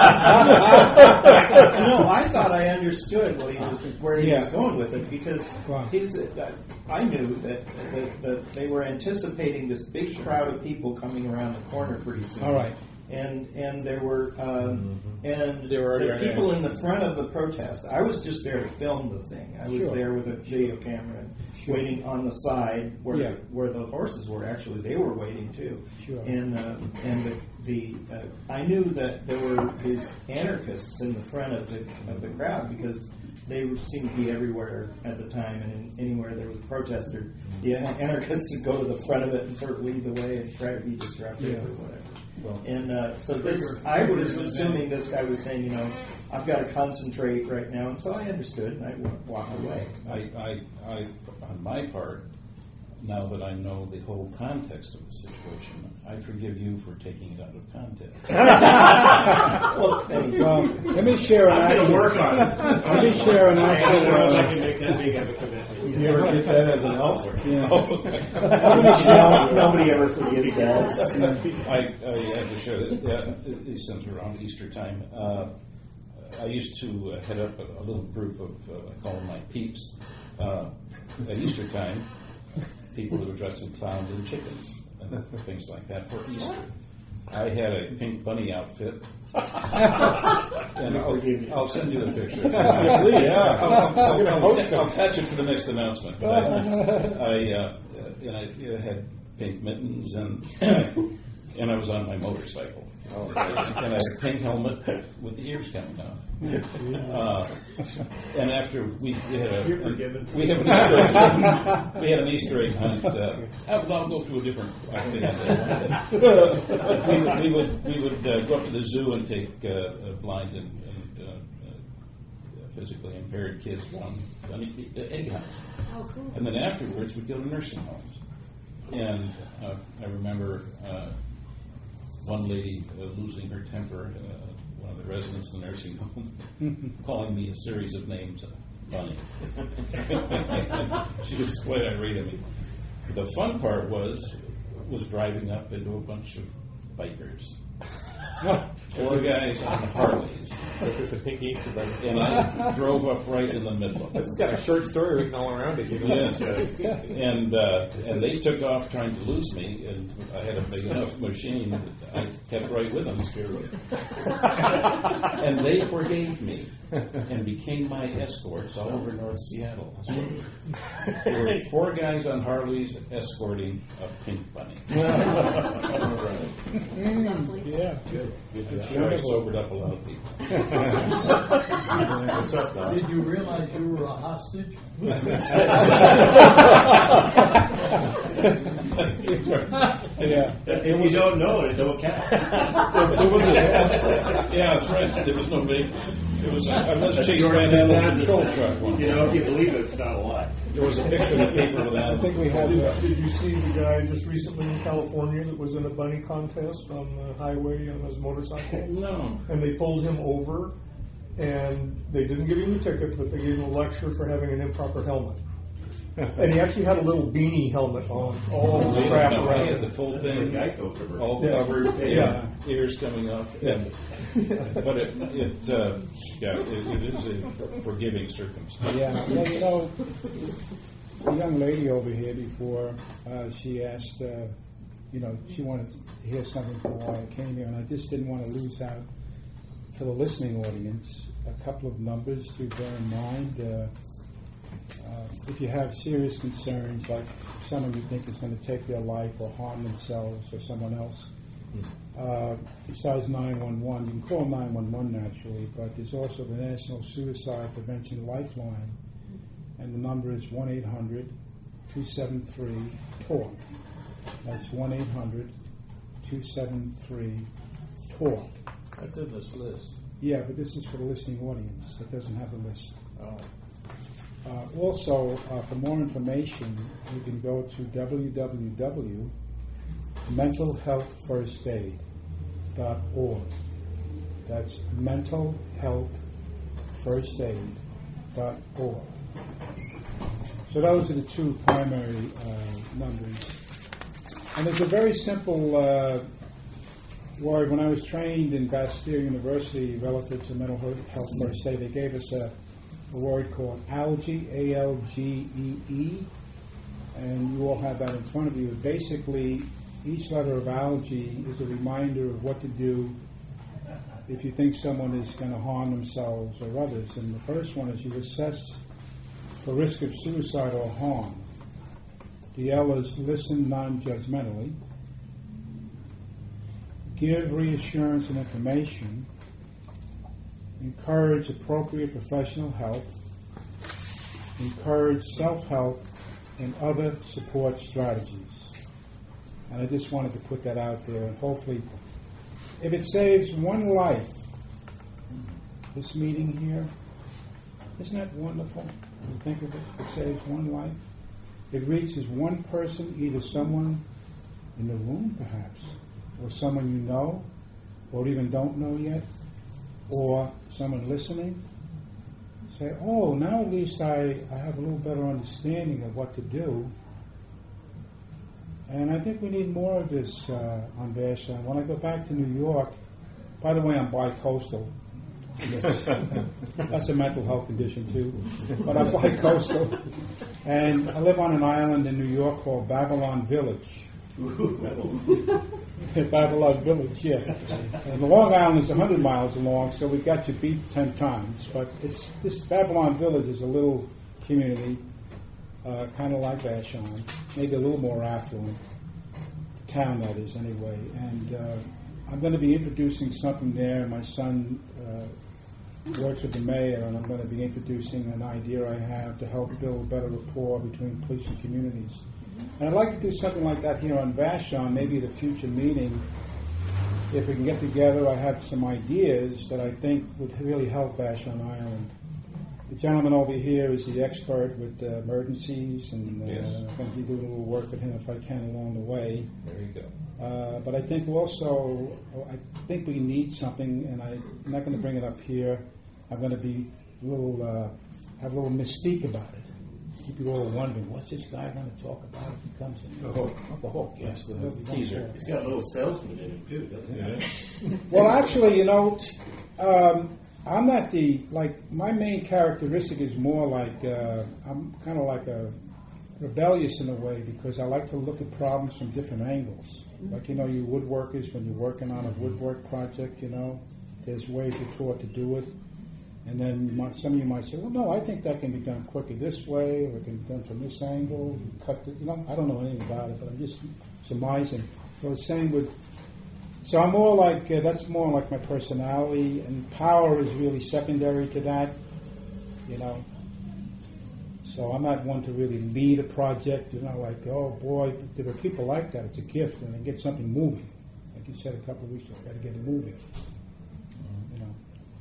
No, I thought I understood what he was, where he Yeah. was going with it because Wow. he's. Uh, I knew that, that, that they were anticipating this big crowd of people coming around the corner pretty soon. All right. And and there were um, and They were already the on people air. in the front of the protest. I was just there to film the thing. I was Sure. there with a video camera and Sure. waiting on the side where Yeah. where the horses were. Actually, they were waiting too. Sure. And uh, and the, the uh, I knew that there were these anarchists in the front of the of the crowd because they seemed to be everywhere at the time, and in, anywhere there was a protester, the anarchists would go to the front of it and sort of lead the way and try to be disruptive Yeah. or whatever. Well, And uh, so this, I was assuming this guy was saying, you know, I've got to concentrate right now, and so I understood, and I wa- walked away. I, I, I, on my part, now that I know the whole context of the situation, I forgive you for taking it out of context. Well, thank you. Well, let me share an I'm going to actual. work on it. Let me share an I don't know if I actual. can make that big of a commitment. You ever get that as an elf? Yeah. No, nobody ever forgets that. I, I had to share that. Yeah, it- it's since around Easter time. Uh, I used to uh, head up a, a little group of, uh, I call them my peeps. Uh, at Easter time, people who were dressed in clowns and chickens and things like that for Easter. I had a pink bunny outfit. And I'll, I'll send you the picture. Yeah. I'll, I'll, I'll, I'll, I'll attach it to the next announcement. But I, I, uh, and I uh, had pink mittens and and I was on my motorcycle. And I had a pink helmet with the ears coming off. Uh, and after we, we had a, You're forgiven. we have an Easter egg, we had an Easter egg hunt. Uh, I'll, I'll go to a different thing. we, would- we would we would uh, go up to the zoo and take uh, uh, blind and, and uh, uh, physically impaired kids on bunny uh, egg hunts. Oh, cool. And then afterwards, we'd go to nursing homes. And uh, I remember uh, one lady uh, losing her temper, uh, one of the residents in the nursing home, calling me a series of names, uh, Bunny. She was quite irate at me. The fun part was was driving up into a bunch of bikers. Four guys on Harleys. This is a pink Easter bunny. And I drove up right in the middle of it. This has got a short story written all around it. You know? Yes, and uh, and they took off trying to lose me, and I had a big enough machine that I kept right with them. And they forgave me and became my escorts all over North Seattle. There were four guys on Harleys escorting a pink bunny. Lovely. Yeah. I'm sure I sobered up a lot of people. What's up, Doc? Did you realize you were a hostage? Yeah. If you don't know it, it don't count. There was a, yeah, that's right. There was no big. It was. I was chased by an animal control truck. One You know, if you believe it, it's not a lie. There was a picture in the paper of I that. think we have. Uh, Did you see the guy just recently in California that was in a bunny contest on the highway on his motorcycle? No. And they pulled him over, and they didn't give him the ticket, but they gave him a lecture for having an improper helmet. And he actually had a little beanie helmet on, all Yeah, strapped no, I had around. the full thing, Geico commercial. all Yeah. covered, Yeah. and ears coming up. And, but it, it uh, yeah, it, it is a forgiving circumstance. Yeah, well, you know, the young lady over here before, uh, she asked, uh, you know, she wanted to hear something for why I came here, and I just didn't want to lose out for the listening audience a couple of numbers to bear in mind. Uh, uh, if you have serious concerns, like someone you think is going to take their life or harm themselves or someone else, uh, besides nine one one, you can call nine one one naturally, but there's also the National Suicide Prevention Lifeline, and the number is one eight hundred two seven three TALK. That's one eight hundred two seven three TALK. That's in this list. Yeah, but this is for the listening audience. It doesn't have a list. Oh. Uh, also, uh, for more information, you can go to w w w dot mental health first aid dot org. That's mental health first aid dot org. So those are the two primary uh, numbers. And there's a very simple uh, word. When I was trained in Bastyr University relative to mental health first aid, they gave us a a word called ALGEE, A L G E E, and you all have that in front of you. Basically, each letter of ALGEE is a reminder of what to do if you think someone is going to harm themselves or others. And the first one is you assess for risk of suicide or harm. The L is listen non-judgmentally. Give reassurance and information. Encourage appropriate professional help. Encourage self-help and other support strategies. And I just wanted to put that out there, and hopefully, if it saves one life, this meeting here, isn't that wonderful? You think of it, it saves one life. It reaches one person, either someone in the room perhaps, or someone you know, or even don't know yet, or someone listening. Say, oh, now at least I, I have a little better understanding of what to do. And I think we need more of this uh, on Vashon. When I go back to New York, by the way, I'm bi-coastal. Yes. That's a mental health condition too. But I'm bi-coastal. And I live on an island in New York called Babylon Village. Babylon Village, yeah. And the Long Island is one hundred miles long, so we got you beat ten times. But it's this Babylon Village is a little community, uh, kind of like Vashon, maybe a little more affluent town, that is, anyway. And uh, I'm going to be introducing something there. My son uh, works with the mayor, and I'm going to be introducing an idea I have to help build better rapport between police and communities. And I'd like to do something like that here on Vashon, maybe at a future meeting. If we can get together, I have some ideas that I think would really help Vashon Island. The gentleman over here is the expert with uh, emergencies, and uh, Yes. I'm going to be doing a little work with him if I can along the way. There you go. Uh, but I think also, I think we need something, and I, I'm not going to bring it up here. I'm going to be a little, uh, have a little mystique about it. Keep you all wondering, what's this guy going to talk about if he comes in? The hook. Oh, the hook, yes. The He'll be teaser. wonderful. He's got a little salesman in him too, doesn't he? Yeah. Well, actually, you know, um, I'm not the, like, my main characteristic is more like, uh, I'm kind of like a rebellious in a way, because I like to look at problems from different angles. Like, you know, you woodworkers, when you're working on a woodwork project, you know, there's ways you're taught to do it. And then you might, some of you might say, well, no, I think that can be done quicker this way, or it can be done from this angle. You cut the, you know, I don't know anything about it, but I'm just surmising. Well, the same with, so I'm more like, uh, that's more like my personality, and power is really secondary to that, you know. So I'm not one to really lead a project, you know, like, oh boy, there are people like that. It's a gift, and they get something moving. Like you said a couple of weeks ago, got to get it moving, you know.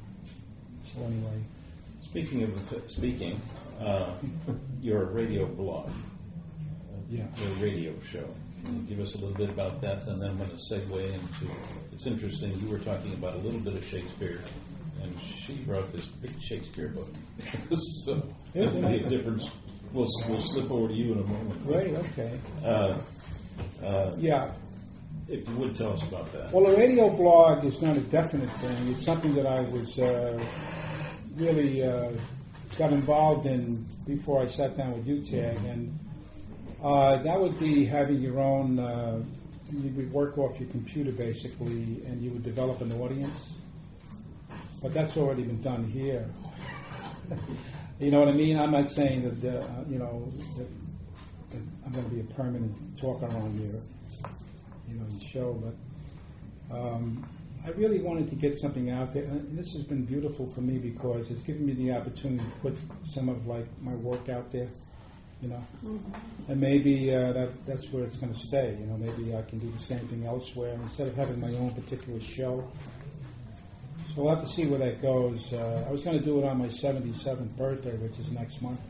So anyway. Speaking of speaking, uh, your radio blog, uh, Yeah. your radio show. Can you give us a little bit about that, and then I'm going to segue into. It's interesting. You were talking about a little bit of Shakespeare, and she brought this big Shakespeare book. So that Isn't made it? a difference we'll, we'll slip over to you in a moment. Great, okay. Uh, uh, Yeah. If you would tell us about that. Well, a radio blog is not a definite thing. It's something that I was uh, really uh, got involved in before I sat down with you, Tag. And uh, that would be having your own, uh, you would work off your computer basically, and you would develop an audience. But that's already been done here. You know what I mean? I'm not saying that, uh, you know, that, that I'm going to be a permanent talker on your, you know, your show, but um, I really wanted to get something out there, and this has been beautiful for me because it's given me the opportunity to put some of like my work out there, you know, mm-hmm. and maybe uh, that that's where it's going to stay. You know, maybe I can do the same thing elsewhere instead of having my own particular show. So we'll have to see where that goes. Uh, I was going to do it on my seventy-seventh birthday, which is next month.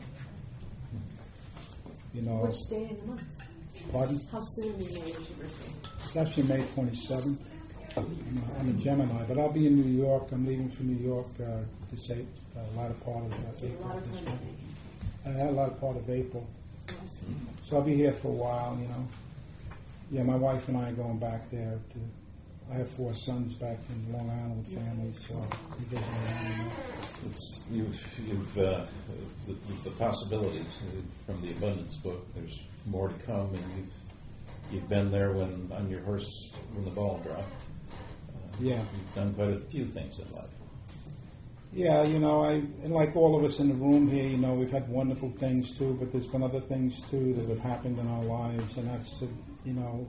You know. Which day in the month? Pardon? How soon in May is your birthday? It's actually May twenty-seventh. I'm a, I'm a Gemini, but I'll be in New York. I'm leaving for New York uh, to say a lot of part of uh, So a April. lot of this time. month. I had a lot of part of April. Awesome. So I'll be here for a while, you know. Yeah, my wife and I are going back there. To, I have four sons back in Long Island with families, so we visit around, you know. It's, you've, you've uh, the, the possibilities uh, from the Abundance book. There's more to come, and you've you've been there when on your horse when the ball dropped. Uh, Yeah. You've done quite a few things in life. Yeah, you know, I and like all of us in the room here, you know, we've had wonderful things too, but there's been other things too that have happened in our lives, and that's, uh, you know,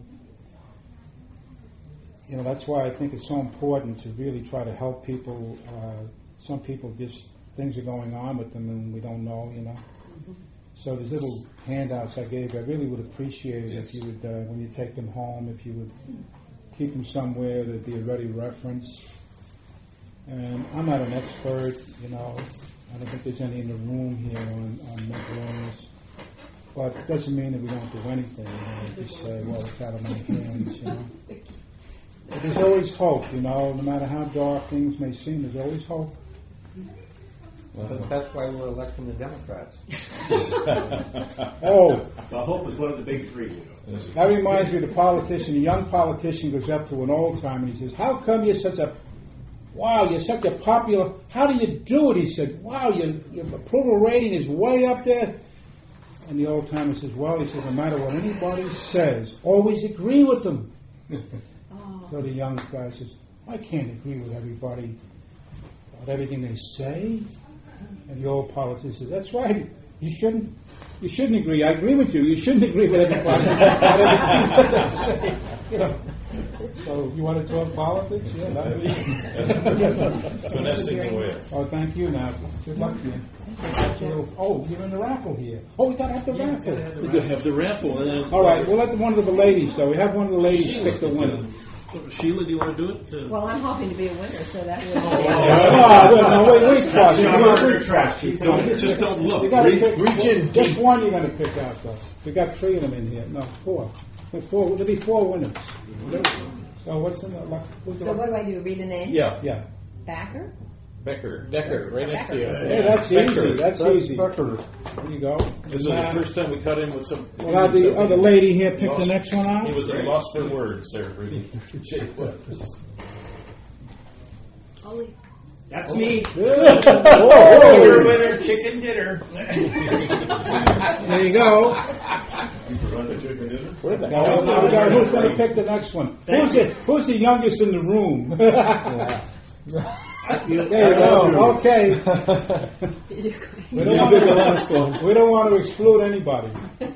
you know, that's why I think it's so important to really try to help people. Uh, some people just things are going on with them and we don't know, you know. Mm-hmm. So there's little handouts I gave you. I really would appreciate it yes. if you would, uh, when you take them home, if you would keep them somewhere that'd be a ready reference. And I'm not an expert, you know. I don't think there's any in the room here on, on mental illness. But it doesn't mean that we don't do anything. You know, just say, well, it's out of my hands, you know. But there's always hope, you know. No matter how dark things may seem, there's always hope. Well, that's why we're electing the Democrats. Oh. Well, hope is one of the big three, you know. That reminds me of the politician. A young politician goes up to an old timer and he says, how come you're such a, wow, you're such a popular, how do you do it? He said, wow, your, your approval rating is way up there. And the old timer says, well, he says, no matter what anybody says, always agree with them. Oh. So the young guy says, I can't agree with everybody about everything they say. And the old politician says, that's right. You shouldn't. You shouldn't agree. I agree with you. You shouldn't agree with everybody about everything that they say. You know. So you want to talk politics? Yeah. Finessing the way. Oh, thank you. Now, good luck to you. Oh, you're in the raffle here. Oh, we got to have the yeah, raffle. We have, have the raffle. And all right, we'll let one of the ladies, though. We have one of the ladies Sheila, pick the winner. Sheila, do you want to do it? Uh, well, I'm hoping to be a winner, so that would. Oh, no, wait, wait, That's not her trash. Just don't look. You gotta reach, pick, reach in. Just one you're going to pick out, though. We got three of them in here. No, four. Four. There'll be four winners. So what's in the? Who's the so what do I do? Read the name? Yeah. Yeah. Backer. Becker. Decker, right next to you. Hey, that's Becker. easy. That's, that's easy. Becker. There you go. This is the first time we cut in with some. Well, now the other lady here pick the next one out. He was at loss for words there, Rudy. Jay was. Ollie. That's oh. me. Oh, winner, winner, chicken dinner. There you go. You run the chicken dinner? Where'd that now, now we got, who's going to pick the next one? Who's it? Who's the youngest in the room? There you go. Okay. We don't, want to, we don't want to exclude anybody.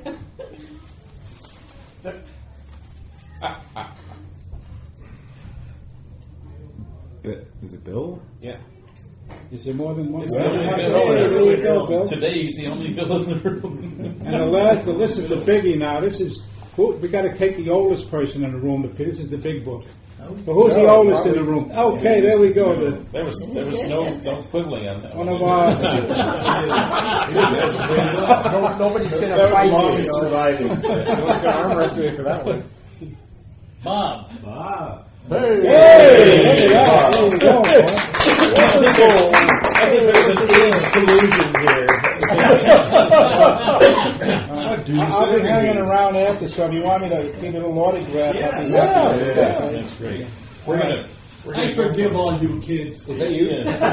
Is it Bill? Yeah. Is there more than one? It's the only Hey, Bill. there you go, Bill. Today he's the only Bill in the room. And the last, the, this is the biggie now. This is, who, we got to take the oldest person in the room to pick. This is the big book. So who's the oldest in the room? Okay, there we go. The, there was there was no, no quibbling on that. One of our. no, nobody's going to fight you. Surviving. Nobody's going to arm wrestle you for that one. Bob. Bob. Hey! Hey! There you go. There you go. I think there's an age collusion here. I'll be hanging around after, so if you want me to get a little autograph, I'll be happy. Yeah, that's great. We're gonna. We're I gonna forgive all you kids. Is that you?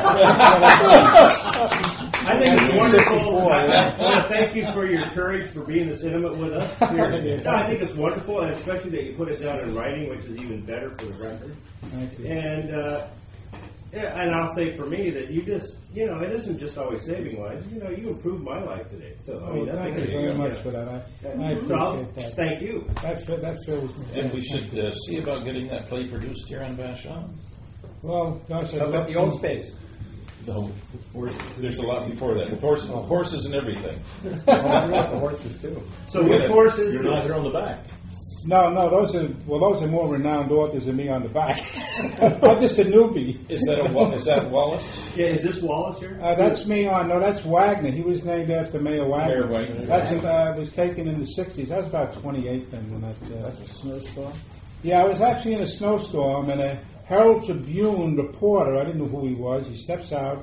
I think it's wonderful. I, I want to thank you for your courage for being this intimate with us. Here. No, I think it's wonderful, and especially that you put it down in writing, which is even better for the record. Thank you. And uh, yeah, and I'll say for me that you just, you know, it isn't just always saving lives. You know, you improved my life today. So I mean, Oh, that's thank a you great very deal. much Yeah. for that. I, I Well, appreciate that. thank you. That, fi- that fills me. And we should uh, see about getting that play produced here on Vashon. Well, gosh, I'd How love about the old to. space? No, there's a lot before that. With horses, horses and everything. I like the horses too. So which horses? You're not here on the back. No, no, those are well, those are more renowned authors than me on the back. I'm just a newbie. Is that a Wa- is that Wallace? Yeah, is this Wallace here? Uh, that's me on. No, that's Wagner. He was named after Mayor Wagner. Mayor Wagner. That's in, uh, was taken in the sixties. I was about twenty-eight then when that. Uh, That's a snowstorm. yeah, I was actually in a snowstorm, and a Herald Tribune reporter. I didn't know who he was. He steps out,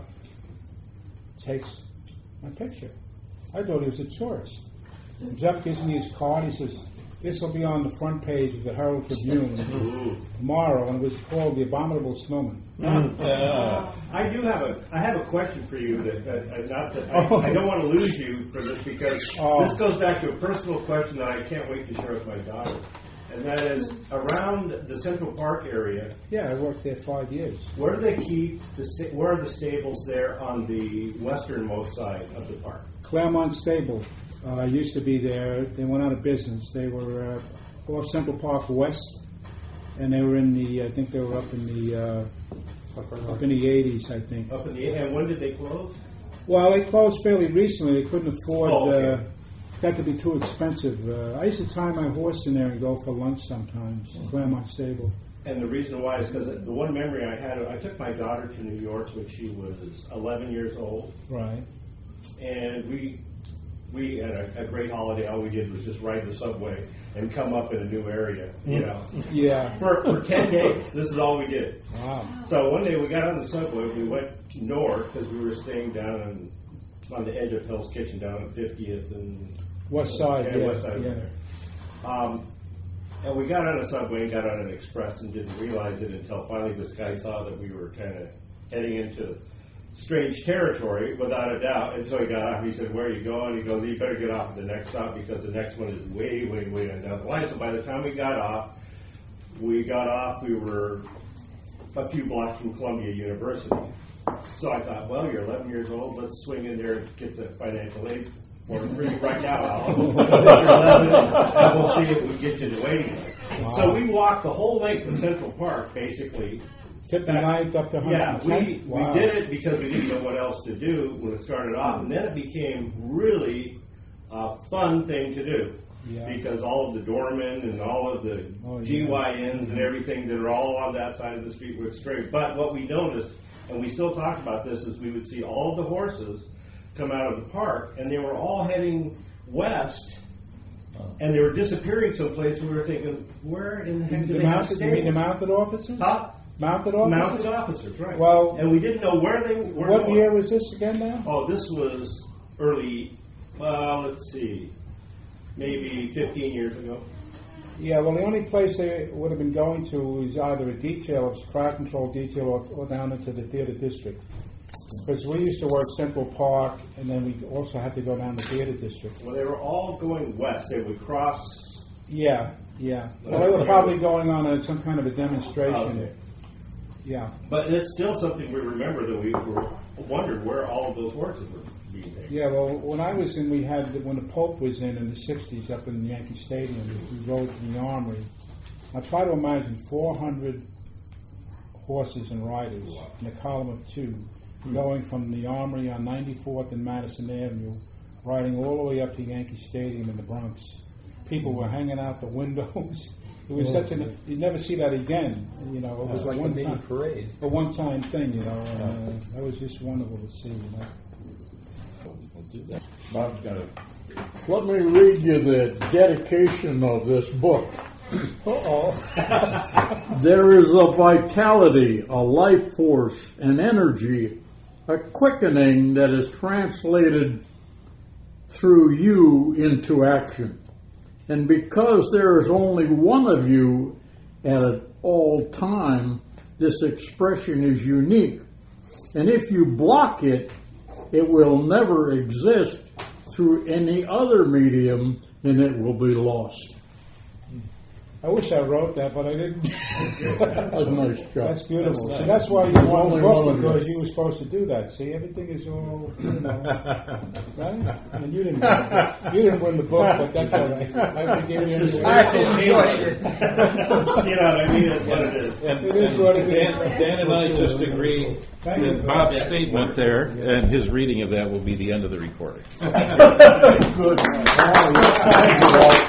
takes my picture. I thought he was a tourist. Jeff gives me his card. He says, "This will be on the front page of the Herald Tribune tomorrow," and it was called "The Abominable Snowman." Uh, I do have a I have a question for you that uh, uh, not that I, I don't want to lose you for this because Oh. this goes back to a personal question that I can't wait to share with my daughter, and that is around the Central Park area. Yeah, I worked there five years. Where do they keep the sta- where are the stables there on the westernmost side of the park? Claremont Stable uh, used to be there. They went out of business. They were uh, off Central Park West, and they were in the. I think they were up in the uh, up in the eighties. I think. Up in the and when did they close? Well, they closed fairly recently. They couldn't afford. Oh, okay. uh, got to be too expensive. Uh, I used to tie my horse in there and go for lunch sometimes. Claremont Stable. And the reason why is because the one memory I had, I took my daughter to New York when she was eleven years old. Right. And we we had a, a great holiday. All we did was just ride the subway and come up in a new area, you know. Yeah. For for ten days, this is all we did. Wow. So one day we got on the subway. We went north because we were staying down on, on the edge of Hell's Kitchen, down on fiftieth and West side. yeah, Yeah. west side. yeah. Over there. Um, and we got on a subway and got on an express and didn't realize it until finally this guy saw that we were kind of heading into strange territory, without a doubt. And so he got off. He said, "Where are you going?" He goes, "You better get off at the next stop because the next one is way, way, way on down the line." So by the time we got off, we got off. We were a few blocks from Columbia University. So I thought, well, you're eleven years old. Let's swing in there and get the financial aid for free right now, Alice. You're eleven, and we'll see if we can get you to waiting room. So we walked the whole length of Central Park, basically. fifty-ninth up to Yeah, one hundred we, tenth. Wow. we did it because we didn't know what else to do when it started off, and then it became really a fun thing to do. Yeah. Because all of the doormen and all of the Oh, yeah. G Y Ns and everything that are all on that side of the street were straight. But what we noticed, and we still talk about this, is we would see all of the horses come out of the park, and they were all heading west, and they were disappearing someplace, and we were thinking, where in the heck do The they have mounted, you mean the stables? mounted officers? Huh? Mounted officers? Mounted officers, right. Well- and we didn't know where they were What going. year was this again now? Oh, this was early, well, let's see, maybe fifteen years ago. Yeah, well, the only place they would have been going to is either a detail, a crowd control detail, or, or down into the theater district. Because we used to work Central Park, and then we also had to go down the theater district. Well, they were all going west. They would cross. Yeah, yeah. Well, they were probably going on a, some kind of a demonstration. Okay. Yeah. But it's still something we remember that we were wondered where all of those horses were being taken. Yeah, well, when I was in, we had, when the Pope was in in the sixties up in Yankee Stadium, we rode to the Armory. I try to imagine four hundred horses and riders in a column of two going from the Armory on ninety-fourth and Madison Avenue, riding all the way up to Yankee Stadium in the Bronx. People were hanging out the windows. It was such an, you'd never see that again, you know. It was It's like a one mini time, parade. a one-time thing, you know, and uh, that was just wonderful to see, you know. we'll do that. Bob's got a. Let me read you the dedication of this book. Uh-oh. There is a vitality, a life force, an energy a quickening that is translated through you into action. And because there is only one of you at all time, this expression is unique. And if you block it, it will never exist through any other medium, and it will be lost. I wish I wrote that, but I didn't. That's a nice job. That's beautiful. That's So nice. that's why you There's won only the one book, of you. because you were supposed to do that. See, everything is all, you know, right? And you didn't, win the book. You didn't win the book, but that's all right. I forgive you. It's a anyway. spiritual change. You know what I mean? It's what it is. And, It is what it is. Dan, Dan and I just agree Thank you that for Bob's that. statement there and his reading of that will be the end of the recording. Good.